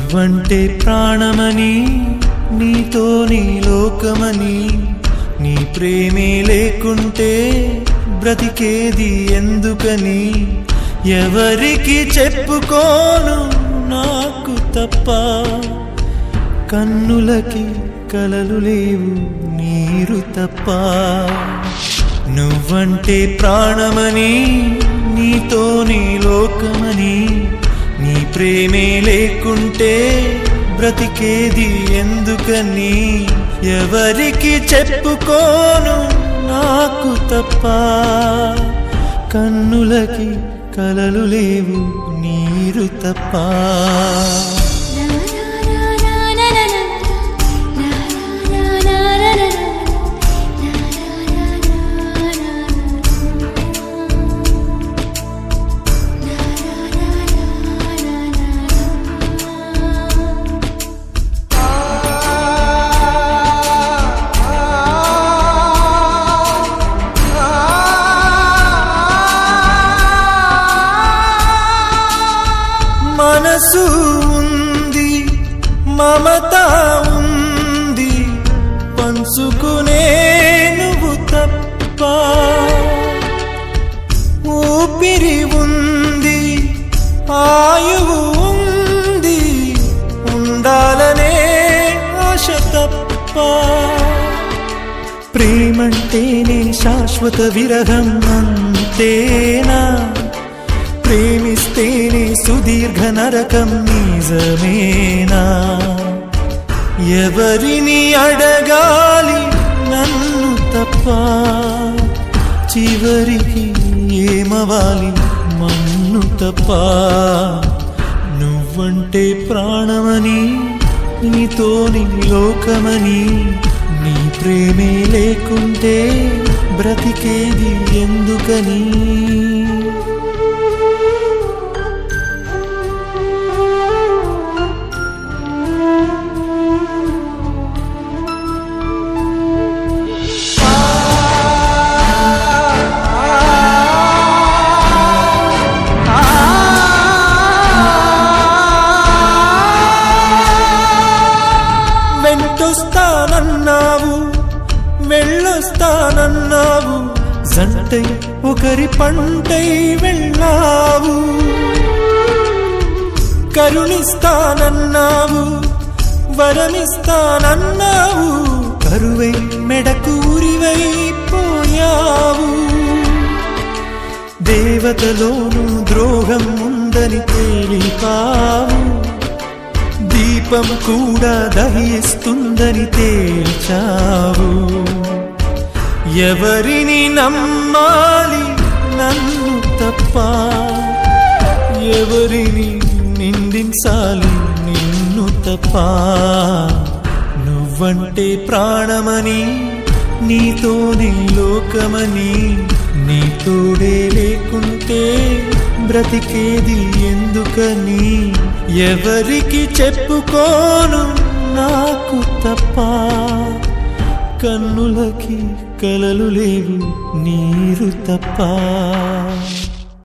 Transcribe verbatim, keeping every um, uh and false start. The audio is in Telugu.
నువ్వంటే ప్రాణమని, నీతో నీ లోకమని, నీ ప్రేమే లేకుంటే బ్రతికేది ఎందుకని, ఎవరికి చెప్పుకోను నాకు తప్ప, కన్నులకి కలలు లేవు నీరు తప్ప. నువ్వంటే ప్రాణమని, నీతో నీ లోకమని, నీ ప్రేమే లేకుంటే బ్రతికేది ఎందుకని, ఎవరికి చెప్పుకోను నాకు తప్ప, కన్నులకి కలలు లేవు నీరు తప్ప. మనసు ఉంది, మమత ఉంది, పంచుకునే నువ్వు తప్ప, ఊపిరి ఉంది, ఆయువు ఉంది, ఉండాలనే ఆశ తప్ప. ప్రేమంటేనే శాశ్వత విరహం అంతేనా, ప్రేమిస్తేనే సుదీర్ఘ నరకం నిజమేనా, ఎవరిని అడగాలి నన్ను తప్ప, చివరికి ఏమవాలి మన్ను తప్ప. నువ్వంటే ప్రాణమని, నీతో నీ లోకమని, నీ ప్రేమే లేకుంటే బ్రతికేది ఎందుకని. వెంటొస్తానన్నావు, వెళ్ళొస్తానన్నావు, జంటై ఒకరి పంటై వెళ్ళావు, కరుణిస్తానన్నావు, వరమిస్తానన్నావు, కరువై మెడకు ఉరివైపోయావు. దేవతలోను ద్రోహం ఉందని తేలిపావు, దీపం కూడా దహిస్తుందని తేల్చావు. ఎవరిని నమ్మాలి నన్ను తప్ప, ఎవరిని నిందించాలి నిన్ను తప్ప. నువ్వంటే ప్రాణమని, నీతో నీ లోకమని, నీ తోడే లేకుంటే బ్రతికేది ఎందుకని, ఎవరికి చెప్పుకోను నాకు తప్ప, కన్నులకి కలలు లేవు నీరు తప్ప.